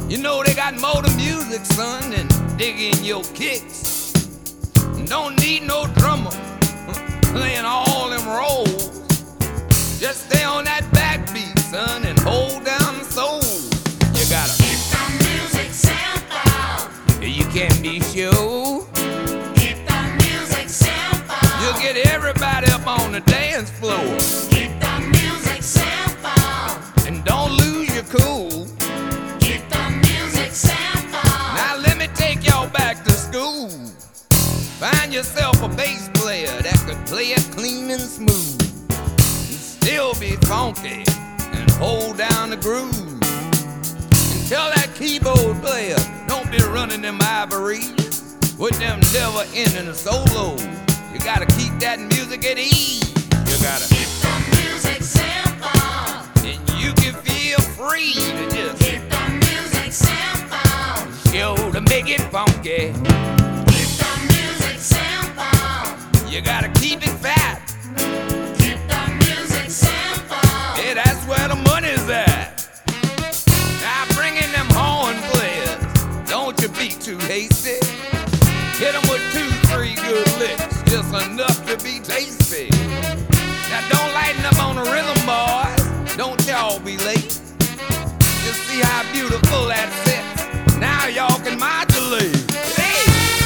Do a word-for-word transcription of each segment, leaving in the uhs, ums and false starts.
You know they got more to music, son, than digging your kicks. Don't need no drummer playing all them roles. Just stay on that backbeat, son, and hold down the soul. You gotta keep the music simple. You can't be sure. Keep the music simple. You'll get everybody up on the dance floor. Keep the music simple. And don't lose your cool. Keep the music simple. Now let me take y'all back to school. Find yourself a bass player that could play it clean and smooth, and still be funky and hold down the groove. And tell that keyboard player, don't be running them ivories with them never-ending solos. You gotta keep that music at ease. You gotta keep the music simple. And you can feel free to just keep the music simple. Show to make it funky. You gotta keep it fat. Keep the music simple. Yeah, that's where the money's at. Now bring in them horn players. Don't you be too hasty. Hit them with two, three good licks, just enough to be tasty. Now don't lighten up on the rhythm, boys. Don't y'all be late. Just see how beautiful that sits. Now y'all can modulate. Hey!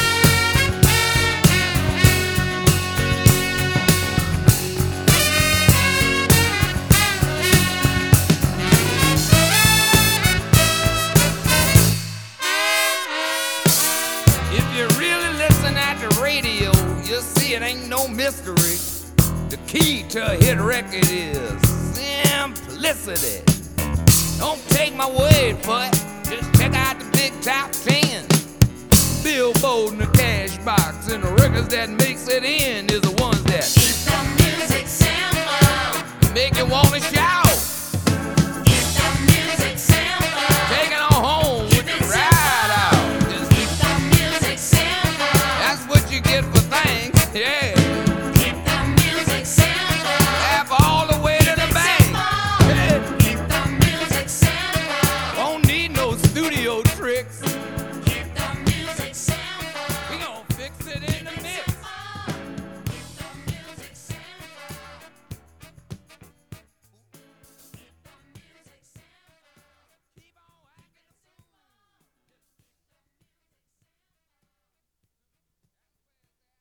Radio, you'll see it ain't no mystery. The key to a hit record is simplicity. Don't take my word for it, just check out the big top ten. Billboard and the cash box, and the records that makes it in is the ones that keep the music simple. Make you wanna shout.